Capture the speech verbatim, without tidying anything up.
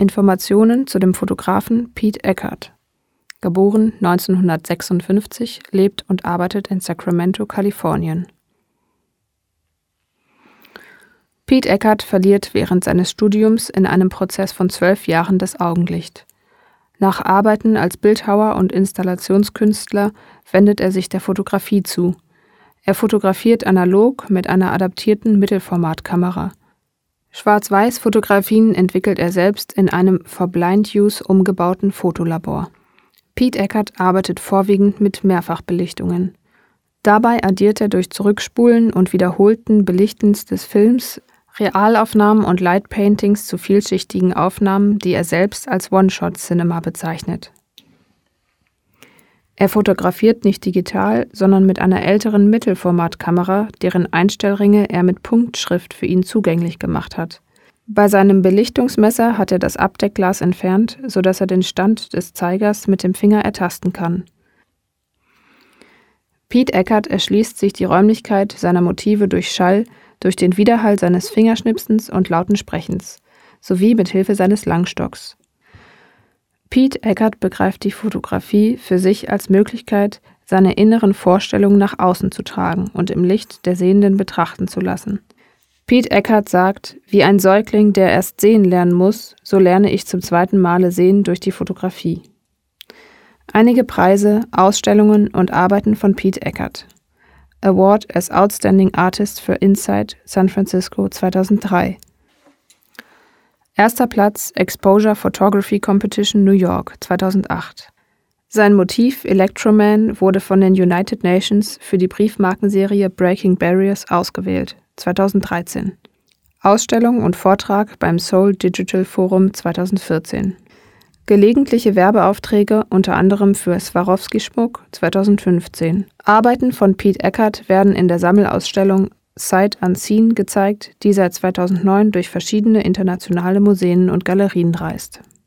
Informationen zu dem Fotografen Pete Eckert. Geboren neunzehnhundertsechsundfünfzig, lebt und arbeitet in Sacramento, Kalifornien. Pete Eckert verliert während seines Studiums in einem Prozess von zwölf Jahren das Augenlicht. Nach Arbeiten als Bildhauer und Installationskünstler wendet er sich der Fotografie zu. Er fotografiert analog mit einer adaptierten Mittelformatkamera. Schwarz-Weiß-Fotografien entwickelt er selbst in einem for Blind Use umgebauten Fotolabor. Pete Eckert arbeitet vorwiegend mit Mehrfachbelichtungen. Dabei addiert er durch Zurückspulen und wiederholten Belichtens des Films Realaufnahmen und Lightpaintings zu vielschichtigen Aufnahmen, die er selbst als One-Shot-Cinema bezeichnet. Er fotografiert nicht digital, sondern mit einer älteren Mittelformatkamera, deren Einstellringe er mit Punktschrift für ihn zugänglich gemacht hat. Bei seinem Belichtungsmesser hat er das Abdeckglas entfernt, sodass er den Stand des Zeigers mit dem Finger ertasten kann. Pete Eckert erschließt sich die Räumlichkeit seiner Motive durch Schall, durch den Widerhall seines Fingerschnipsens und lauten Sprechens, sowie mit Hilfe seines Langstocks. Pete Eckert begreift die Fotografie für sich als Möglichkeit, seine inneren Vorstellungen nach außen zu tragen und im Licht der Sehenden betrachten zu lassen. Pete Eckert sagt, wie ein Säugling, der erst sehen lernen muss, so lerne ich zum zweiten Male sehen durch die Fotografie. Einige Preise, Ausstellungen und Arbeiten von Pete Eckert. Award as Outstanding Artist für Insight, San Francisco zweitausenddrei. Erster Platz Exposure Photography Competition New York zweitausendacht. Sein Motiv Electroman wurde von den United Nations für die Briefmarkenserie Breaking Barriers ausgewählt, zweitausenddreizehn. Ausstellung und Vortrag beim Seoul Digital Forum zweitausendvierzehn. Gelegentliche Werbeaufträge unter anderem für Swarovski-Schmuck zweitausendfünfzehn. Arbeiten von Pete Eckert werden in der Sammelausstellung Sight Unseen gezeigt, die seit zweitausendneun durch verschiedene internationale Museen und Galerien reist.